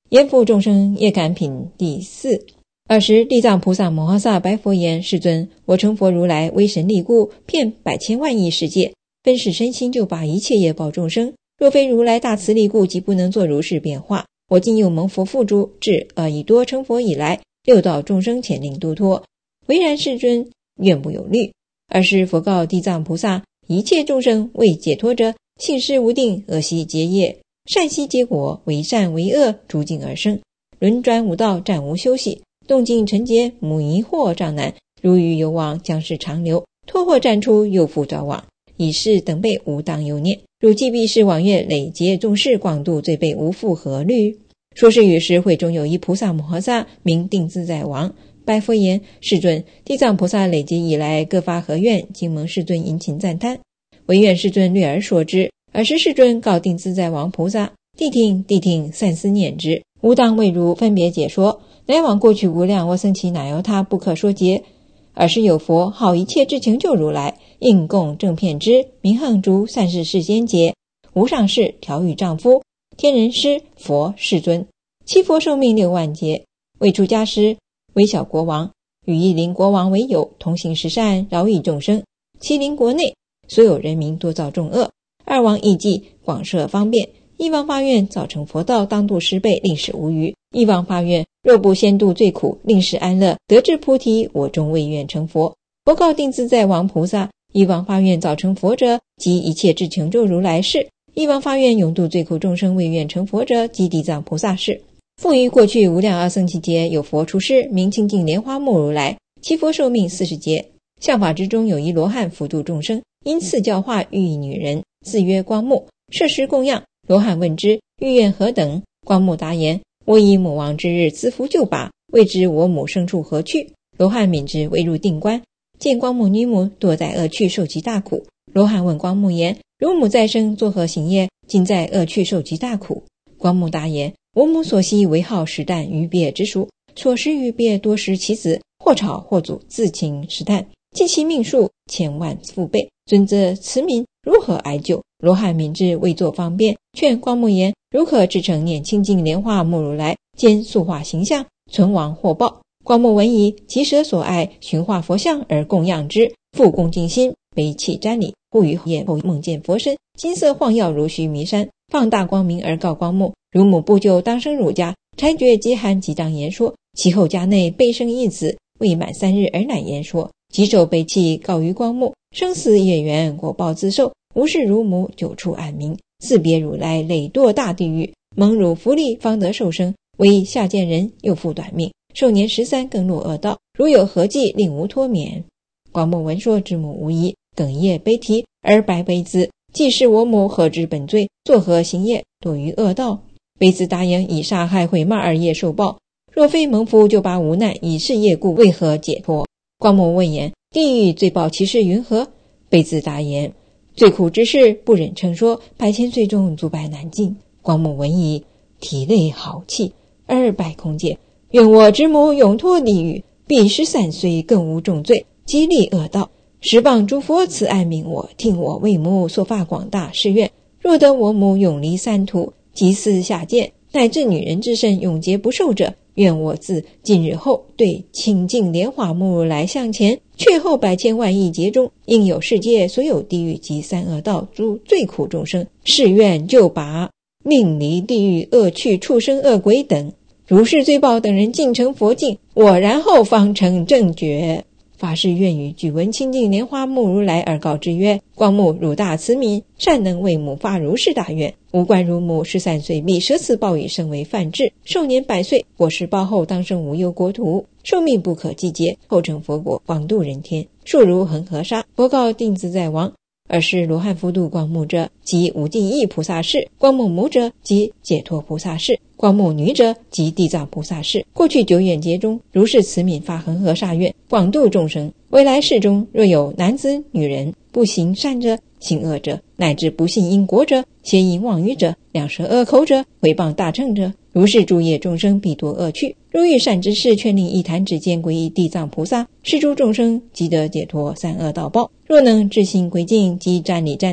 严福众生业感品第4。尔时地藏菩萨摩诃萨白佛言：世尊，我成佛如来威神力故，遍百千万亿世界，分使身心救拔一切业报众生。若非如来大慈力故，即不能作如是变化。我今又蒙佛付诸，至以多成佛以来，六道众生遣令度脱。唯然世尊，愿不有虑。尔时佛告地藏菩萨：一切众生未解脱者，性事无定，恶习结业，善习结果，为善为恶，逐境而生，轮转五道，暂无休息，动静沉结，母疑惑障难，如鱼游往，将是长流，脱或暂出，又复转往，以是等辈无当忧念。如既必是往月累劫众事，广度罪辈无复何虑。说是语时，会中有一菩萨摩诃萨，名定自在王，白佛言：世尊，地藏菩萨累劫以来各发何愿？今蒙世尊殷勤赞叹，唯愿世尊略而说之。尔时世尊告定自在王菩萨：谛听，谛听，善思念之，吾当为汝分别解说。乃往过去无量我僧祇那由他不可说劫。尔时有佛号一切智成就如来，应供正遍知，明恒诸善事世间劫，无上士、调御丈夫、天人师、佛、世尊，七佛寿命6万劫。为出家师，为小国王，与一邻国王为友，同行十善，饶益众生。其邻国内所有人民多造众恶，二王义济，广设方便。一王发愿早成佛道，当度十辈，令使无余。一王发愿，若不先度最苦，令使安乐，得至菩提，我终未愿成佛。佛告定自在王菩萨：一王发愿早成佛者，即一切智成就如来是；一王发愿永度最苦众生，未愿成佛者，即地藏菩萨是。复于过去无量阿僧祇劫，有佛出世，名清净莲花目如来，其佛寿命40劫。相法之中有一罗汉辅度众生，因赐教化欲一女人，自曰光目，设食供养。罗汉问之：欲愿何等？光目答言：我以母亡之日自扶救拔，未知我母生处何去。罗汉敏之，未入定观，见光目女母堕在恶趣，受其大苦。罗汉问光目言：如母再生，作何行业，今在恶趣受其大苦？光目答言：我母所系为好食啖鱼鳖之属，所食鱼鳖多食其子，或炒或煮，自请食啖，计其命数千万复倍。尊者慈悯，如何哀救？罗汉明智，未作方便，劝光目言：如可至诚念清净莲花目如来，兼塑化形象，存亡获报。光目闻已，即舍所爱，寻化佛像而供养之，复恭敬心，悲泣瞻礼。忽于夜后梦见佛身，金色晃耀如须弥山，放大光明而告光目：如母不久当生儒家，差觉饥寒，即当言说。其后家内备生一子，未满3日而乃言说。即受悲泣，告于光目：生死业缘，果报自受，无视如母，久处暗冥，自别如来，累堕大地狱，蒙汝福利，方得受生。为下贱人，又复短命，寿年13，更落恶道。如有何计，令无脱免？光目闻说，之母无疑，哽咽悲啼，而白悲子：既是我母，何知本罪？作何行业，堕于恶道？悲子答言：以杀害毁骂2业受报，若非蒙福，就拔无难，以是业故，为何解脱？光目问言：地狱罪报其事云何？悲子答言：最苦之事，不忍称说，百千岁中阻百难尽。光目闻已，涕泪豪泣，而拜空界：愿我之母永脱地狱，必13岁，更无重罪，激励恶道。十方诸佛慈爱悯我，听我为母所发广大誓愿，若得我母永离三途，即死下贱，乃至女人之身永劫不受者，愿我自今日后对清净莲花目如来向前，却后百千万亿劫中，应有世界所有地狱及三恶道诸最苦众生，誓愿救拔，令离地狱恶趣畜生恶鬼等，如是罪报等人尽成佛境，我然后方成正觉。发誓愿与具闻清净莲花目如来而告之曰：光目汝大慈悯，善能为母发如是大愿，吾观如母13岁必舍此报以生为梵志，寿年100岁，果实报后当生无忧国土，寿命不可计劫，后成佛果，广度人天，数如恒河沙。佛告定自在王：尔时罗汉辅度光目者，即无尽意菩萨是；光目母者，即解脱菩萨是；光目女者，即地藏菩萨是。过去久远劫中，如是慈悯发恒河沙愿，广度众生。未来世中，若有男子女人不行善者，行恶者，乃至不信因果者，邪淫妄语者，两舌恶口者，毁谤大乘者，如是诸业众生必堕恶趣。如遇善知识，劝令一弹指间归依地藏菩萨，是诸众生即得解脱三恶道报。若能至心归敬，即瞻礼赞叹，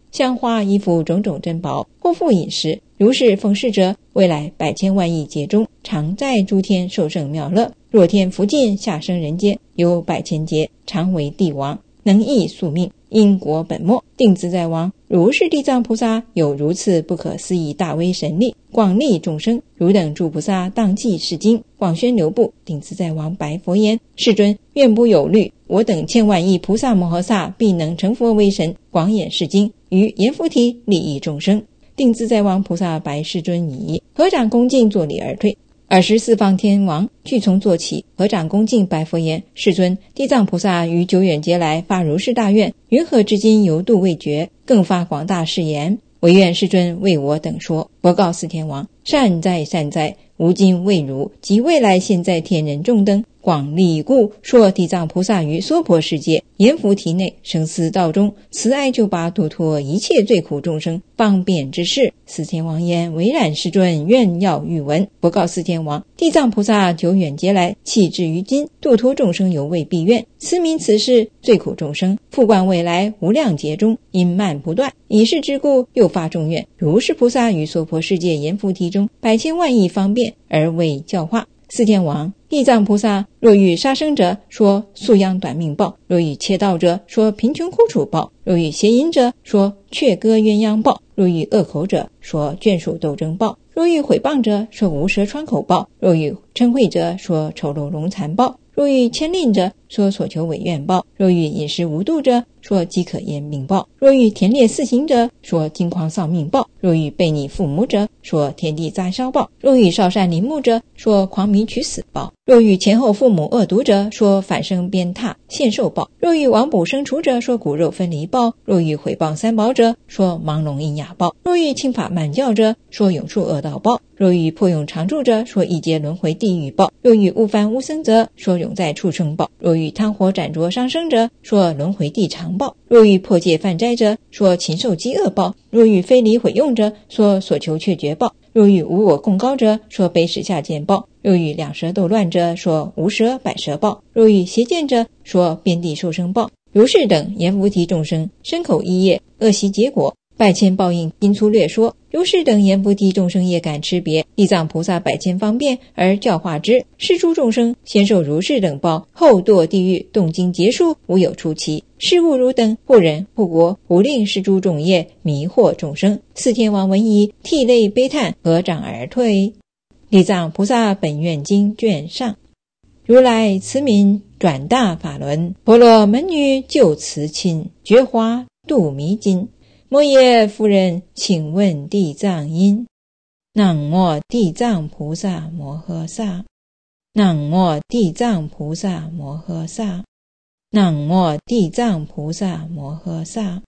香花衣服种种珍宝，或复饮食，如是奉事者，未来百千万亿劫中，常在诸天受胜妙乐。若天福尽，下生人间，有百千劫，常为帝王，能益宿命，因果本末，定自在王。如是地藏菩萨有如此不可思议大威神力，广利众生。汝等诸菩萨当记是经，广宣流布。定自在王白佛言：世尊，愿不有虑，我等千万亿菩萨摩诃萨必能成佛为神，广演是经，于阎浮提利益众生。定自在王菩萨白世尊已，合掌恭敬作礼而退。尔时四方天王俱从坐起，合掌恭敬白佛言：世尊，地藏菩萨于久远劫来发如是大愿，云何至今犹度未绝，更发广大誓言，唯愿世尊为我等说。佛告四天王：善哉善哉，吾今为汝及未来现在天人众等广利故，说地藏菩萨于娑婆世界阎浮提内生死道中，慈爱救拔度脱一切罪苦众生，方便之事。四天王言：唯然世尊，愿要欲闻。佛告四天王：地藏菩萨久远劫来弃至于今，度脱众生犹未毕愿，此名此事罪苦众生，复观未来无量劫中，因慢不断，以是之故，又发众愿，如是菩萨于娑婆世界阎浮提中百千万亿方便，而为教化。四天王：地藏菩萨若欲杀生者，说宿殃短命报；若欲窃盗者，说贫穷苦楚报；若欲邪淫者，说雀歌鸳鸯报；若欲恶口者，说眷属斗争报；若欲毁谤者，说无舌穿口报；若欲嗔恚者，说丑陋龙残报；若欲牵令者，说所求违愿报；若欲饮食无度者，说饥渴厌命报；若欲田猎肆行者，说惊慌丧命报；若欲悖逆父母者，说天地灾烧报；若欲少善陵墓者，说狂迷取死报；若欲前后父母恶毒者，说反生鞭挞现受报；若欲亡卜生除者，说骨肉分离报；若欲毁谤三宝者，说盲聋喑哑报；若欲轻法慢教者，说永处恶道报；若欲破永常住者，说一劫轮回地狱报；若欲误犯污僧者，说永在畜生报；若欲贪火斩灼伤生者，说轮回地常报；若欲破戒犯斋者，说禽兽饥饿报；若欲非礼毁用者，说所求却绝报；若欲无我共高者，说卑使下贱报；若欲两舌斗乱者，说无舌百舌报；若欲邪见者，说遍地受生报。如是等阎浮提众生身口意业恶习结果，百千报应今粗略说。如是等阎浮提众生业感差别，地藏菩萨百千方便而教化之。是诸众生先受如是等报，后堕地狱，动经劫数，无有出期。是故汝等或人或国，胡令是诸种业，迷惑众生。四天王闻已，涕泪悲叹，合掌而退。地藏菩萨本愿经卷上。如来慈悯转大法轮，婆罗门女救慈亲，觉华度迷津。摩耶夫人，请问地藏因。南无地藏菩萨摩诃萨，南无地藏菩萨摩诃萨，南无地藏菩萨摩诃萨。